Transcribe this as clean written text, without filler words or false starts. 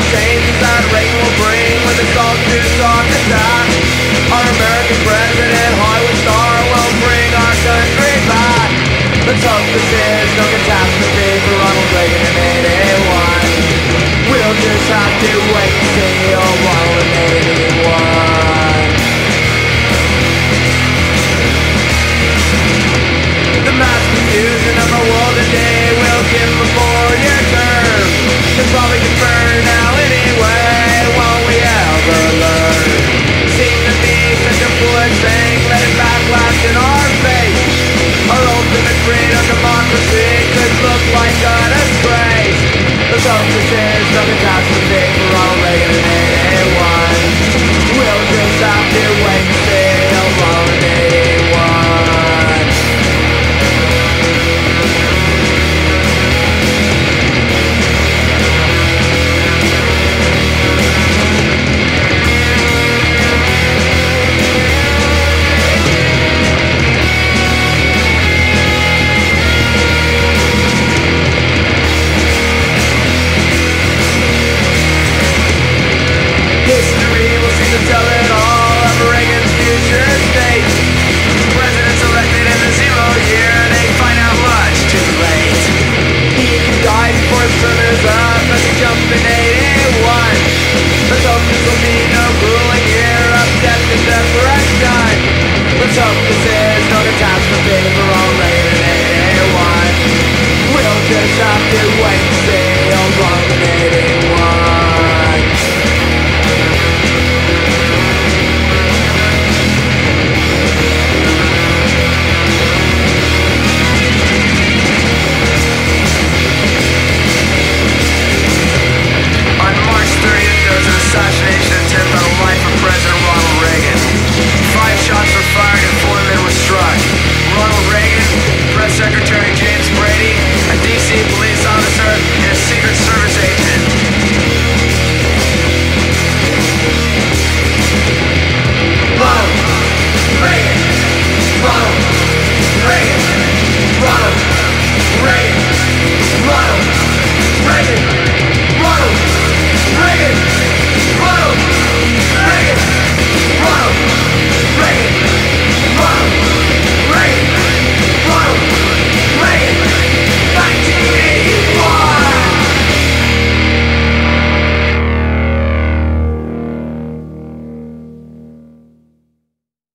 changes that Reagan will bring with his salt to talk attack. Our American president, Hollywood star, will bring our country back. Let's hope this is no catastrophe for Ronald Reagan in 81. We'll just have to wait and see, oh, Ronald in 81. The mass confusion of our world today will give him a 4-year term. He'll probably get burned now anyway. Won't we ever learn? Seem to be such a foolish thing, let it backlash in our face. Our ultimate freedom, democracy could look like a disgrace. Let's hope this is no catastrophe for Ronald Reagan in 81. We'll just have to wait and see, oh, Ronald in 81. History will seem to tell it all of Reagan's future state. Presidents elected in the 0 year, they find out much too late. He can die before his term is up, as he jumped in 81. Let's hope this will be no grueling year of death and depression. Let's hope this is no catastrophe for all Reagan in 81. We'll just have to wait and see.